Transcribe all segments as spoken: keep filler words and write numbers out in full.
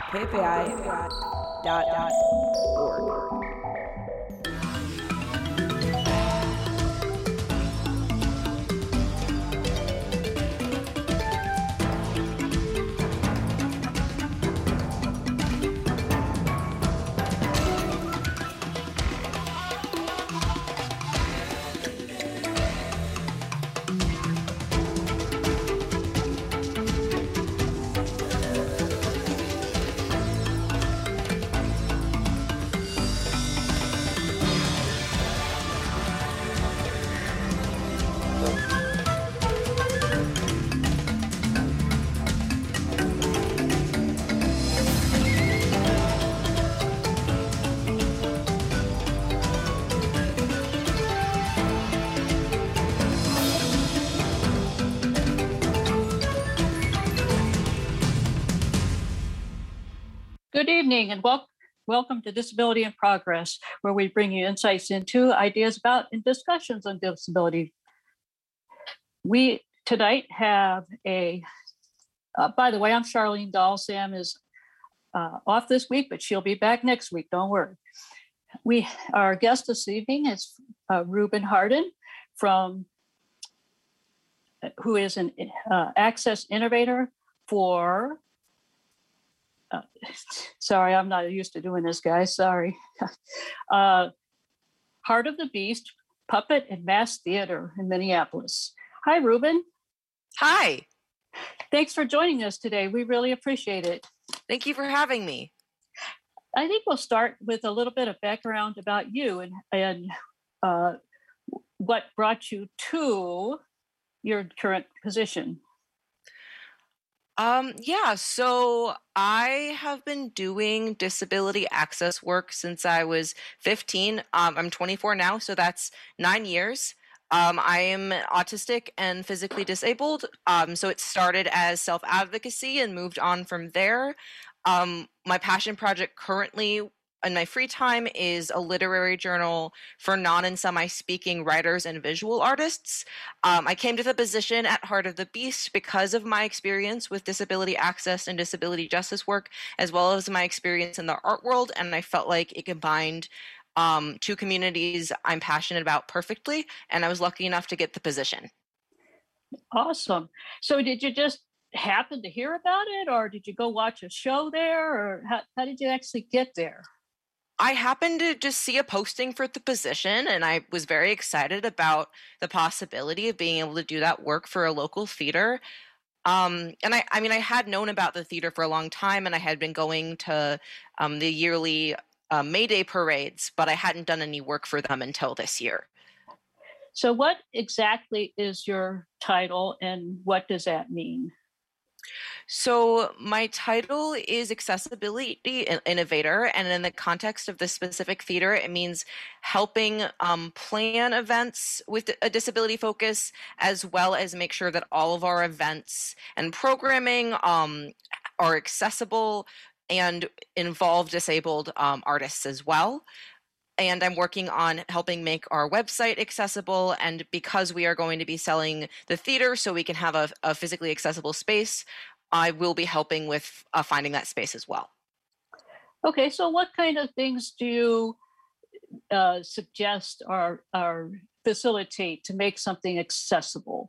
K P I dot org. Good evening and wel- welcome to Disability in Progress, where we bring you insights into ideas about and discussions on disability. We tonight have a, uh, by the way, I'm Charlene Dahl. Sam is uh, off this week, but she'll be back next week. Don't worry. We, our guest this evening is uh, Ruben Hardin from, who is an uh, access innovator for Uh, sorry, I'm not used to doing this, guys. Sorry. uh, Heart of the Beast, Puppet and Mass Theater in Minneapolis. Hi, Ruben. Hi. Thanks for joining us today. We really appreciate it. Thank you for having me. I think we'll start with a little bit of background about you and, and uh, what brought you to your current position. Um, yeah, so I have been doing disability access work since I was fifteen. Um, I'm twenty-four now, so that's nine years. Um, I am autistic and physically disabled, um, so it started as self-advocacy and moved on from there. Um, my passion project currently in my free time is a literary journal for non and semi-speaking writers and visual artists. Um, I came to the position at Heart of the Beast because of my experience with disability access and disability justice work, as well as my experience in the art world, and I felt like it combined um, two communities I'm passionate about perfectly, and I was lucky enough to get the position. Awesome. So did you just happen to hear about it, or did you go watch a show there, or how, how did you actually get there? I happened to just see a posting for the position, and I was very excited about the possibility of being able to do that work for a local theater. Um, and I, I mean, I had known about the theater for a long time, and I had been going to um, the yearly uh, May Day parades, but I hadn't done any work for them until this year. So what exactly is your title, and what does that mean? So my title is Accessibility Innovator, and in the context of this specific theater, it means helping um, plan events with a disability focus, as well as make sure that all of our events and programming um, are accessible and involve disabled um, artists as well. And I'm working on helping make our website accessible. And because we are going to be selling the theater so we can have a, a physically accessible space, I will be helping with uh, finding that space as well. Okay, so what kind of things do you uh, suggest or, or facilitate to make something accessible?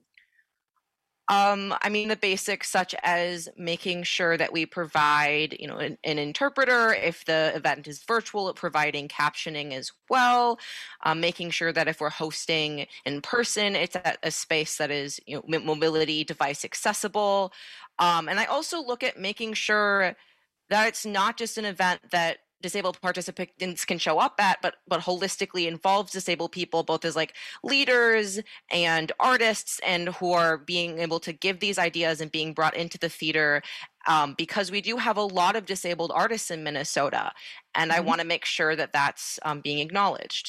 Um, I mean, the basics such as making sure that we provide, you know, an, an interpreter if the event is virtual, providing captioning as well, um, making sure that if we're hosting in person, it's at a space that is, you know, mobility device accessible. Um, and I also look at making sure that it's not just an event that disabled participants can show up at, but but holistically involves disabled people, both as like leaders and artists, and who are being able to give these ideas and being brought into the theater, um, because we do have a lot of disabled artists in Minnesota, and mm-hmm. I want to make sure that that's um, being acknowledged.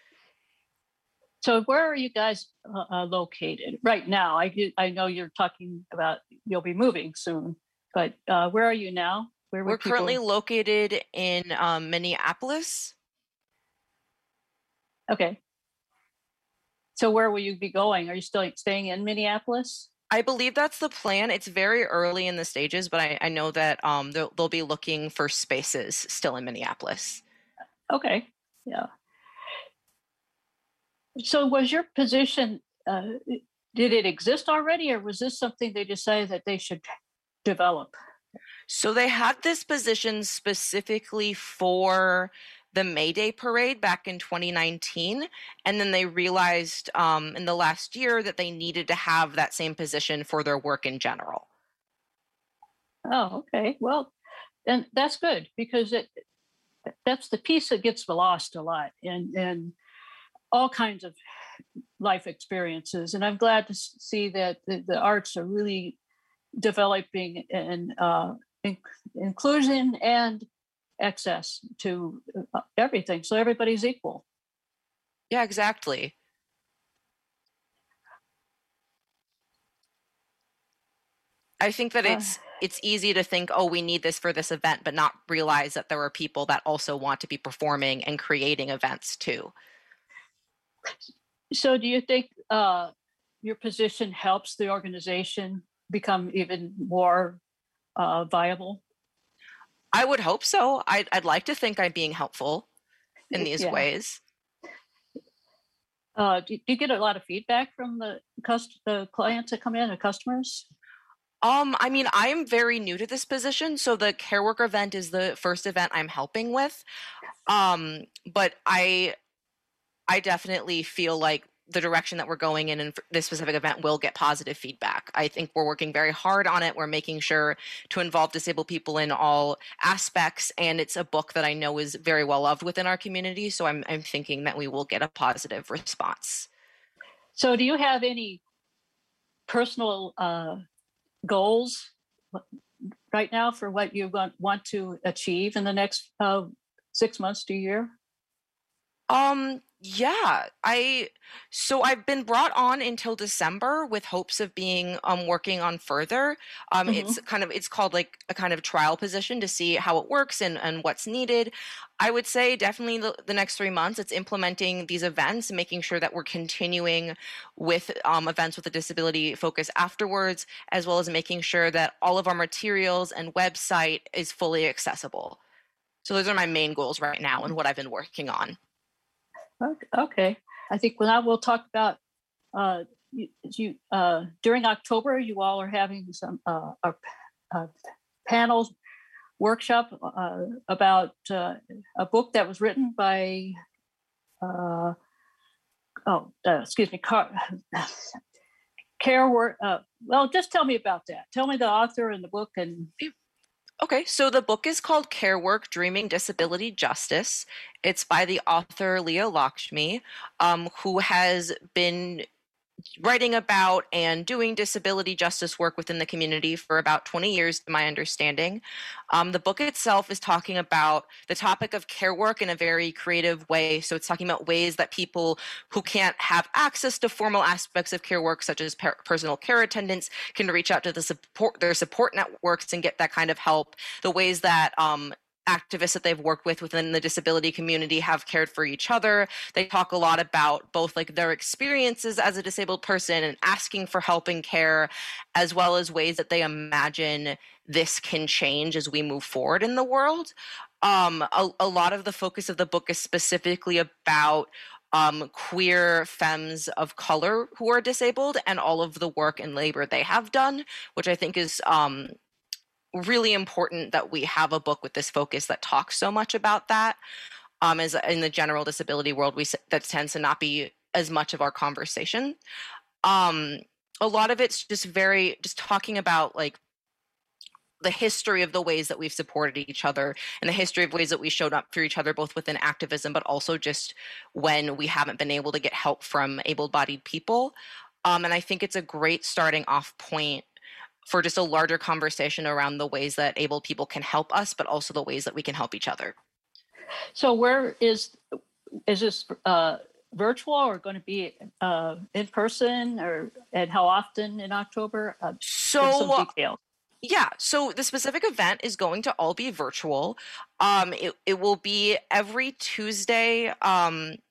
So where are you guys uh, uh, located right now? I I know you're talking about you'll be moving soon, but uh, where are you now? Where We're people... currently located in um, Minneapolis. Okay. So where will you be going? Are you still staying in Minneapolis? I believe that's the plan. It's very early in the stages, but I, I know that um, they'll, they'll be looking for spaces still in Minneapolis. Okay, yeah. So was your position, uh, did it exist already, or was this something they decided that they should develop? So they had this position specifically for the May Day parade back in twenty nineteen. And then they realized um, in the last year that they needed to have that same position for their work in general. Oh, okay. Well, then that's good, because it that's the piece that gets lost a lot in, in all kinds of life experiences. And I'm glad to see that the, the arts are really developing in, uh, in inclusion and access to uh, everything, so everybody's equal. Yeah, exactly. I think that it's uh, it's easy to think, oh, we need this for this event, but not realize that there are people that also want to be performing and creating events too. So do you think uh, your position helps the organization become even more uh, viable? I would hope so. I'd, I'd like to think I'm being helpful in these yeah. ways. Uh, do, do you get a lot of feedback from the cust- the clients that come in, the customers? Um, I mean, I am very new to this position, so the Care Work event is the first event I'm helping with. Um, but I, I definitely feel like the direction that we're going in in this specific event will get positive feedback. I think we're working very hard on it. We're making sure to involve disabled people in all aspects, and it's a book that I know is very well loved within our community. So I'm I'm thinking that we will get a positive response. So, do you have any personal uh, goals right now for what you want want to achieve in the next uh, six months to a year? Um. Yeah, I so I've been brought on until December with hopes of being um working on further. Um, mm-hmm. It's kind of it's called like a kind of trial position to see how it works and and what's needed. I would say definitely the, the next three months it's implementing these events, making sure that we're continuing with um, events with a disability focus afterwards, as well as making sure that all of our materials and website is fully accessible. So those are my main goals right now and what I've been working on. Okay, I think now we'll talk about uh, you, you uh, during October. You all are having some uh, a, a panels workshop uh, about uh, a book that was written by uh, oh uh, excuse me Car- Care Work. Uh, well, just tell me about that. Tell me the author and the book and. Okay, so the book is called Care Work, Dreaming Disability Justice. It's by the author Leah Lakshmi, um, who has been writing about and doing disability justice work within the community for about twenty years, to my understanding. Um, the book itself is talking about the topic of care work in a very creative way. So it's talking about ways that people who can't have access to formal aspects of care work, such as per- personal care attendants, can reach out to the support their support networks and get that kind of help. The ways that um, activists that they've worked with within the disability community have cared for each other. They talk a lot about both like their experiences as a disabled person and asking for help and care, as well as ways that they imagine this can change as we move forward in the world. Um, a, a lot of the focus of the book is specifically about um, queer femmes of color who are disabled and all of the work and labor they have done, which I think is um, really important that we have a book with this focus that talks so much about that. Um, as in the general disability world, we that tends to not be as much of our conversation. Um, a lot of it's just very just talking about like the history of the ways that we've supported each other and the history of ways that we showed up for each other, both within activism, but also just when we haven't been able to get help from able-bodied people. Um, and I think it's a great starting off point for just a larger conversation around the ways that able people can help us, but also the ways that we can help each other. So where is, is this uh, virtual or going to be uh, in person, or and how often in October? Uh, so some details. Yeah, so the specific event is going to all be virtual. Um, it, it will be every Tuesday um,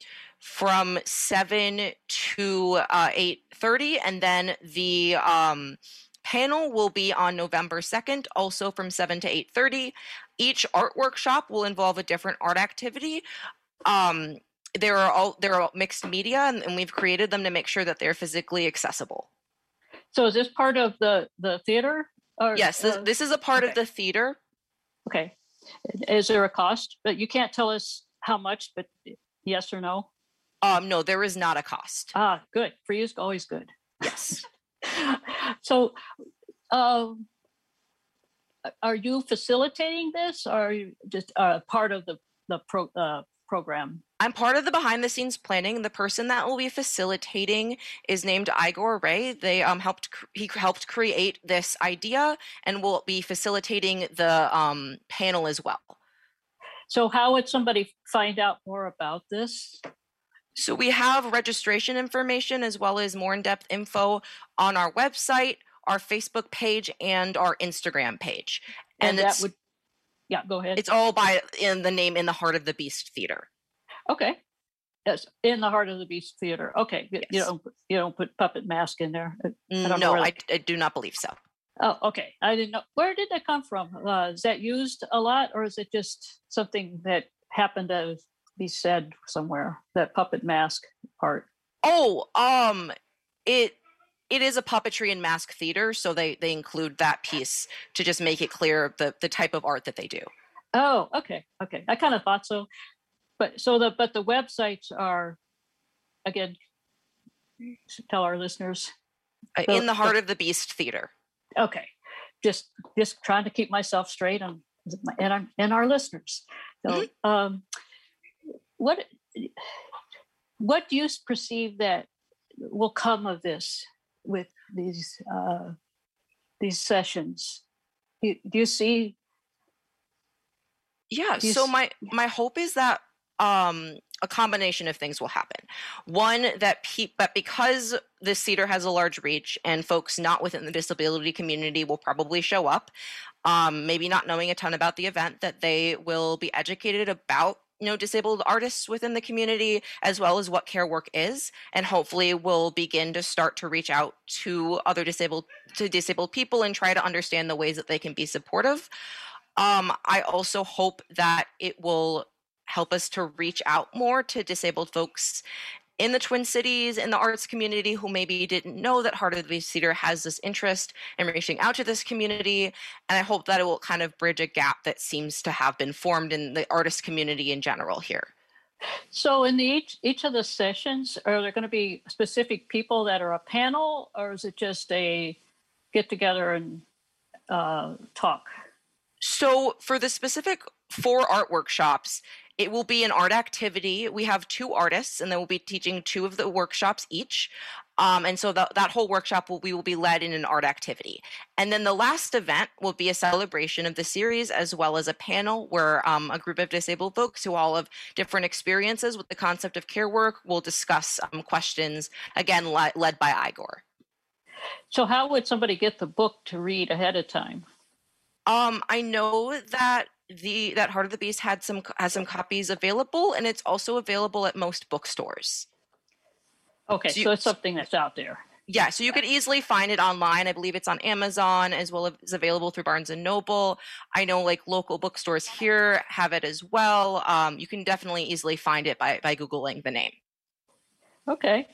from seven to uh, eight thirty, and then the um, panel will be on November second, also from seven to eight thirty. Each art workshop will involve a different art activity. Um, there are all there are mixed media, and, and we've created them to make sure that they're physically accessible. So is this part of the the theater? Or, Yes, this, uh, this is a part okay. of the theater. Okay. Is there a cost? But you can't tell us how much, but yes or no? Um, no, there is not a cost. Ah, good. Free is always good. Yes. So, um, are you facilitating this, or are you just uh, part of the the pro, uh, program? I'm part of the behind the scenes planning. The person that will be facilitating is named Igor Ray. They um helped he helped create this idea and will be facilitating the um panel as well. So how would somebody find out more about this? So we have registration information as well as more in-depth info on our website, our Facebook page, and our Instagram page. And, And, that it's would, yeah, go ahead. it's all by in the name In the Heart of the Beast Theater. Okay. Yes, in the Heart of the Beast Theater. Okay, you Yes. don't you don't put Puppet Mask in there. I don't know No, where I, that- I do not believe so. Oh, okay. I didn't know. Where did that come from? Uh, is that used a lot, or is it just something that happened to be said somewhere? That Puppet Mask part. Oh, um, it it is a puppetry and mask theater, so they they include that piece to just make it clear the the type of art that they do. Oh, okay, okay. I kind of thought so, but so the but the websites are, again, tell our listeners. Uh, So- In the Heart of the Beast Theater. Okay, just just trying to keep myself straight and and our, and our listeners. So, um, what what do you perceive that will come of this with these uh, these sessions? Do you, do you see? Yeah. Do you So s- my my hope is that um a combination of things will happen. One, that pe- that because this theater has a large reach and folks not within the disability community will probably show up, um, maybe not knowing a ton about the event, that they will be educated about you know disabled artists within the community as well as what care work is, and hopefully will begin to start to reach out to other disabled to disabled people and try to understand the ways that they can be supportive. Um, I also hope that it will help us to reach out more to disabled folks in the Twin Cities, in the arts community, who maybe didn't know that Heart of the Beast Theater has this interest in reaching out to this community. And I hope that it will kind of bridge a gap that seems to have been formed in the artist community in general here. So, in the, each each of the sessions, are there going to be specific people that are a panel, or is it just a get together and uh, talk? So for the specific four art workshops, it will be an art activity. We have two artists, and they will be teaching two of the workshops each. Um, and so that that whole workshop will we will be led in an art activity. And then the last event will be a celebration of the series, as well as a panel where um, a group of disabled folks who all have different experiences with the concept of care work will discuss um, questions, again, le- led by Igor. So, how would somebody get the book to read ahead of time? Um, I know that the that Heart of the Beast had some has some copies available, and it's also available at most bookstores. Okay, So you- so it's something that's out there. Yeah, so you could easily find it online. I believe it's on Amazon as well as available through Barnes and Noble. I know like local bookstores here have it as well. Um, you can definitely easily find it by by Googling the name. Okay.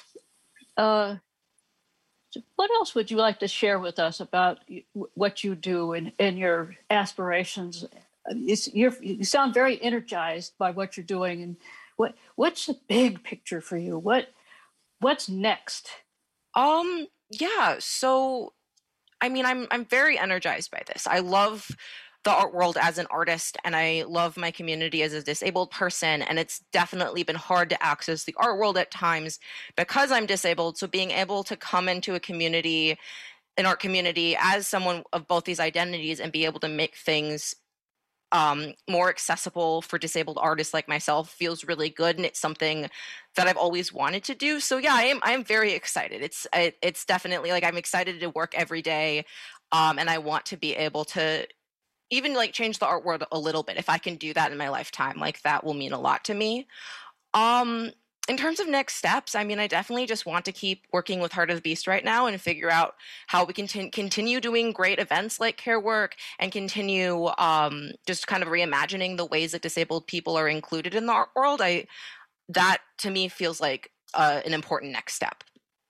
Uh, so what else would you like to share with us about y- what you do and, and your aspirations? It's, you're, you sound very energized by what you're doing. And what what's the big picture for you? What what's next? Um, yeah, so I mean, I'm I'm very energized by this. I love the art world as an artist, and I love my community as a disabled person, and it's definitely been hard to access the art world at times because I'm disabled. So being able to come into a community, an art community, as someone of both these identities and be able to make things um, more accessible for disabled artists like myself feels really good, and it's something that I've always wanted to do. So yeah, I am I am very excited. It's it, it's definitely like I'm excited to work every day, um, and I want to be able to even like change the art world a little bit. If I can do that in my lifetime, like that will mean a lot to me. Um, in terms of next steps, I mean, I definitely just want to keep working with Heart of the Beast right now and figure out how we can t- continue doing great events like Care Work and continue um, just kind of reimagining the ways that disabled people are included in the art world. I that to me feels like uh, an important next step.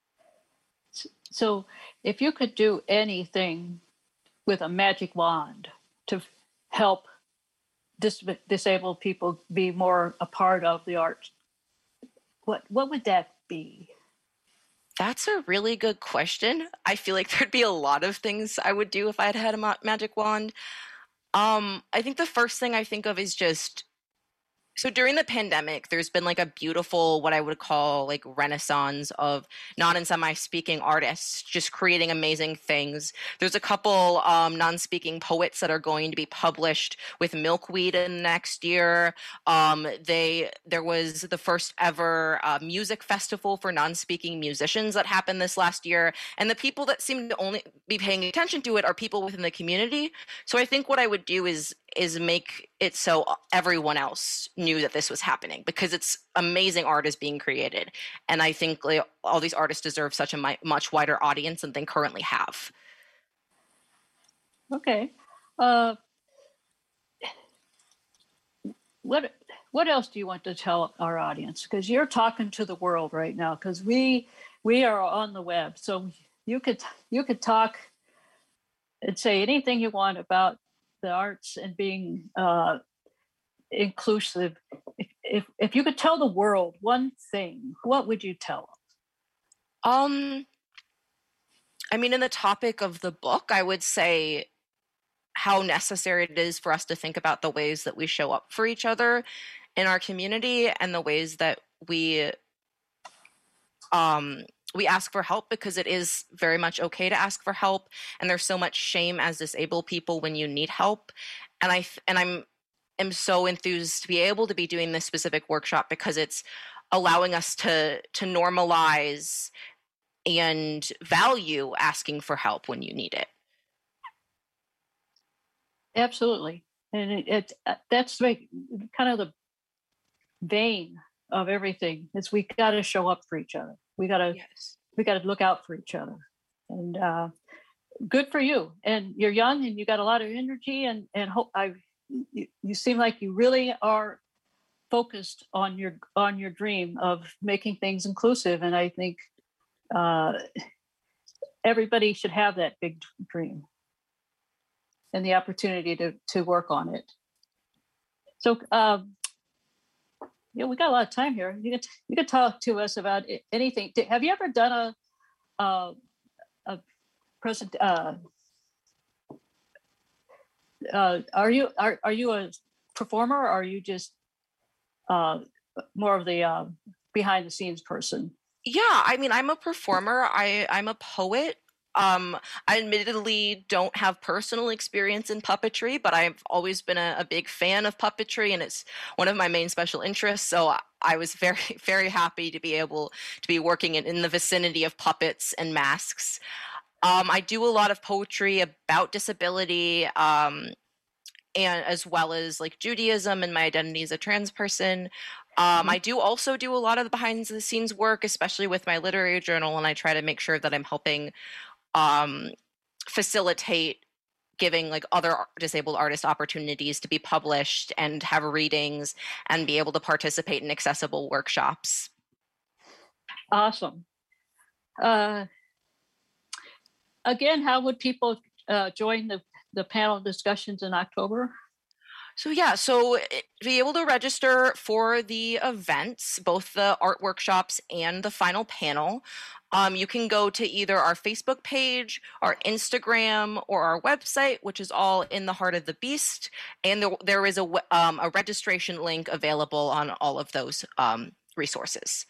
So, if you could do anything with a magic wand to help dis- disabled people be more a part of the arts, what what would that be? That's a really good question. I feel like there'd be a lot of things I would do if I had had a ma- magic wand. Um, I think the first thing I think of is just so during the pandemic, there's been like a beautiful, what I would call like renaissance of non and semi speaking artists just creating amazing things. There's a couple um, non speaking poets that are going to be published with Milkweed in the next year. Um, they there was the first ever uh, music festival for non speaking musicians that happened this last year. And the people that seem to only be paying attention to it are people within the community. So I think what I would do is is make it so everyone else knew that this was happening, because it's amazing art is being created. And I think like, all these artists deserve such a mi- much wider audience than they currently have. Okay. Uh, what what else do you want to tell our audience? Because you're talking to the world right now, because we we are on the web. So you could you could talk and say anything you want about the arts and being uh, inclusive. If, if if you could tell the world one thing, what would you tell them? Um, I mean, in the topic of the book, I would say how necessary it is for us to think about the ways that we show up for each other in our community and the ways that we um we ask for help, because it is very much okay to ask for help, and there's so much shame as disabled people when you need help. And I and I'm am so enthused to be able to be doing this specific workshop, because it's allowing us to to normalize and value asking for help when you need it. Absolutely, and it, it that's like kind of the vein of everything. Is we got to show up for each other. We got to yes. we got to look out for each other, and uh, good for you. And you're young, and you got a lot of energy, and and hope I. You, you seem like you really are focused on your on your dream of making things inclusive, and I think uh, everybody should have that big dream and the opportunity to to work on it. So, um, yeah, we got a lot of time here. You could you could talk to us about anything. Have you ever done a a, a present? Uh, uh, are you are are you a performer, or are you just uh, more of the uh, behind the scenes person? Yeah, I mean, I'm a performer. I I'm a poet. Um, I admittedly don't have personal experience in puppetry, but I've always been a, a big fan of puppetry, and it's one of my main special interests. So I was very, very happy to be able to be working in, in the vicinity of puppets and masks. Um, I do a lot of poetry about disability, um, and as well as like Judaism and my identity as a trans person. Um, mm-hmm. I do also do a lot of the behind the scenes work, especially with my literary journal, and I try to make sure that I'm helping um, facilitate giving like other disabled artists opportunities to be published and have readings and be able to participate in accessible workshops. Awesome. Uh, again, how would people uh, join the, the panel discussions in October? So yeah, so to be able to register for the events, both the art workshops and the final panel, um, you can go to either our Facebook page, our Instagram, or our website, which is all in the Heart of the Beast. And there, there is a, um, a registration link available on all of those um, resources.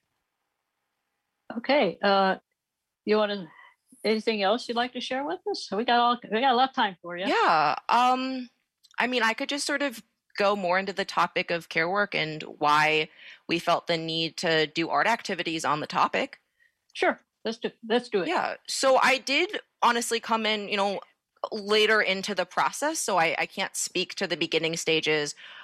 Okay. Uh, you want to, anything else you'd like to share with us? We got all, we got a lot of time for you. Yeah. Um, I mean, I could just sort of go more into the topic of Care Work and why we felt the need to do art activities on the topic. Sure. Let's do, let's do it. Yeah. So I did honestly come in, you know, later into the process. So I, I can't speak to the beginning stages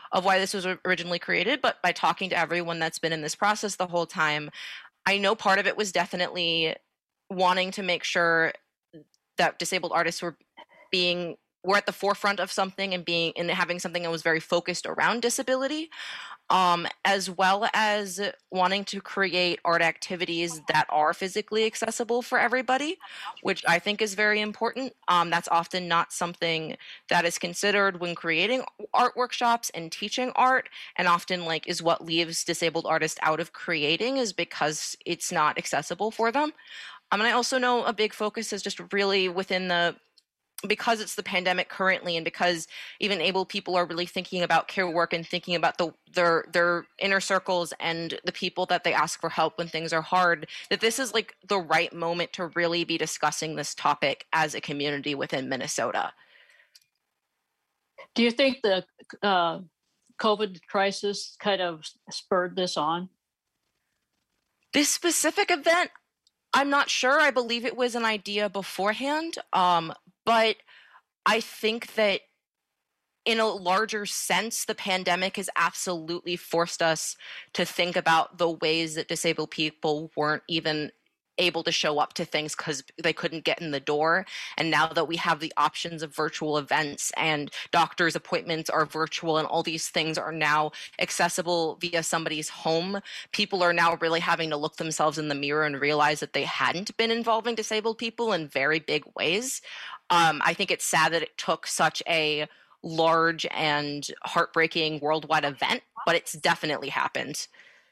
of why this was originally created, but by talking to everyone that's been in this process the whole time, I know part of it was definitely wanting to make sure that disabled artists were being were at the forefront of something and being and having something that was very focused around disability, um, as well as wanting to create art activities that are physically accessible for everybody, which I think is very important. Um, that's often not something that is considered when creating art workshops and teaching art, and often like is what leaves disabled artists out of creating, is because it's not accessible for them. Um, and I also know a big focus is just really within the because it's the pandemic currently, and because even able people are really thinking about care work and thinking about the their their inner circles and the people that they ask for help when things are hard, that this is like the right moment to really be discussing this topic as a community within Minnesota. Do you think the uh, COVID crisis kind of spurred this on? This specific event, I'm not sure. I believe it was an idea beforehand. Um, But I think that in a larger sense, the pandemic has absolutely forced us to think about the ways that disabled people weren't even able to show up to things because they couldn't get in the door. And now that we have the options of virtual events and doctor's appointments are virtual and all these things are now accessible via somebody's home, people are now really having to look themselves in the mirror and realize that they hadn't been involving disabled people in very big ways. Um, I think it's sad that it took such a large and heartbreaking worldwide event, but it's definitely happened.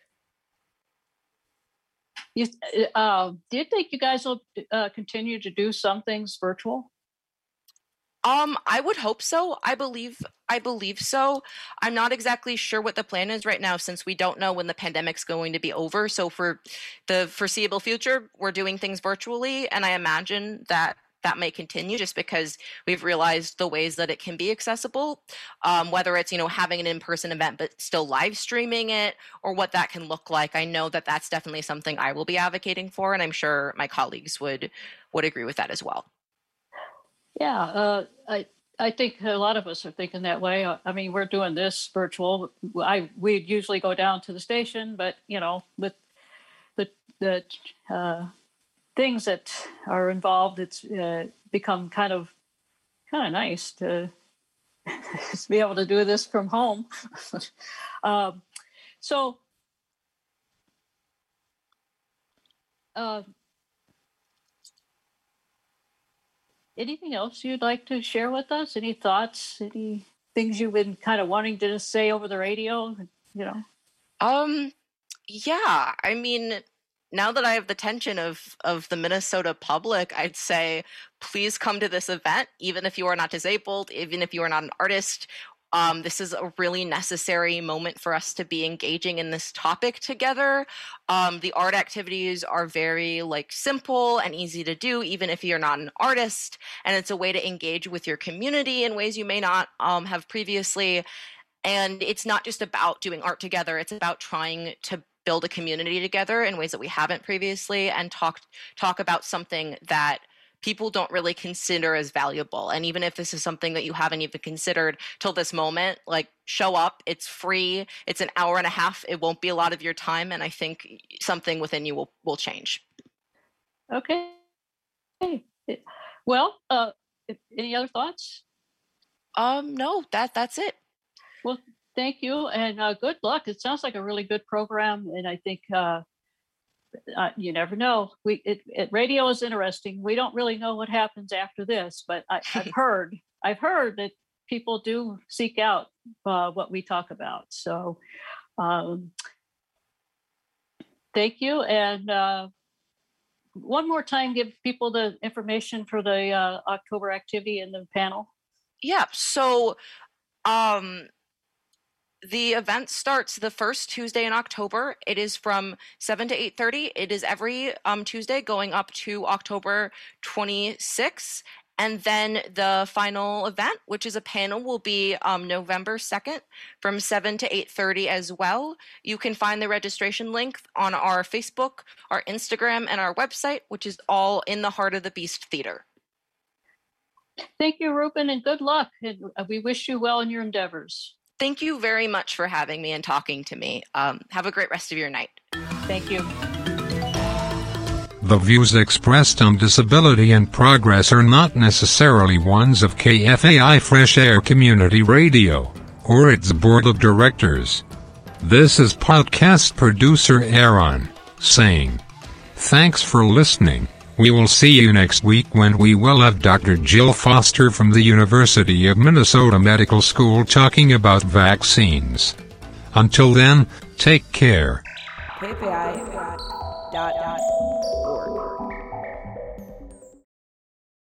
You, uh, do you think you guys will uh, continue to do some things virtual? Um, I would hope so. I believe I believe so. I'm not exactly sure what the plan is right now, since we don't know when the pandemic's going to be over. So for the foreseeable future, we're doing things virtually, and I imagine that that may continue just because we've realized the ways that it can be accessible, um, whether it's, you know, having an in-person event but still live streaming it, or what that can look like. I know that that's definitely something I will be advocating for, and I'm sure my colleagues would would agree with that as well. Yeah, uh, I I think a lot of us are thinking that way. I mean, we're doing this virtual. I we usually go down to the station, but you know, with the the uh, things that are involved, it's uh, become kind of kind of nice to to be able to do this from home. um, so. Uh, Anything else you'd like to share with us? Any thoughts? Any things you've been kind of wanting to just say over the radio? You know. Um. Yeah. I mean, now that I have the attention of of the Minnesota public, I'd say please come to this event, even if you are not disabled, even if you are not an artist. Um, this is a really necessary moment for us to be engaging in this topic together. Um, the art activities are very like simple and easy to do, even if you're not an artist. And it's a way to engage with your community in ways you may not um, have previously. And it's not just about doing art together. It's about trying to build a community together in ways that we haven't previously, and talk talk about something that people don't really consider as valuable. And even if this is something that you haven't even considered till this moment, like, show up. It's free. It's an hour and a half. It won't be a lot of your time. And I think something within you will, will change. Okay. Well, uh, any other thoughts? Um, no, that that's it. Well, thank you. And uh, good luck. It sounds like a really good program. And I think, uh, Uh, you never know. We it, it, radio is interesting. We don't really know what happens after this, but I, I've heard I've heard that people do seek out uh, what we talk about. So, um, thank you. And uh, one more time, give people the information for the uh, October activity and the panel. Yeah. So, um. The event starts the first Tuesday in October. It is from seven to eight thirty. It is every um, Tuesday going up to October twenty-sixth. And then the final event, which is a panel, will be um, November second from seven to eight thirty as well. You can find the registration link on our Facebook, our Instagram, and our website, which is all in the Heart of the Beast Theater. Thank you, Ruben, and good luck. And we wish you well in your endeavors. Thank you very much for having me and talking to me. Um, have a great rest of your night. Thank you. The views expressed on Disability in Progress are not necessarily ones of K F A I Fresh Air Community Radio or its board of directors. This is podcast producer Aaron saying, thanks for listening. We will see you next week when we will have Doctor Jill Foster from the University of Minnesota Medical School talking about vaccines. Until then, take care. K F A I dot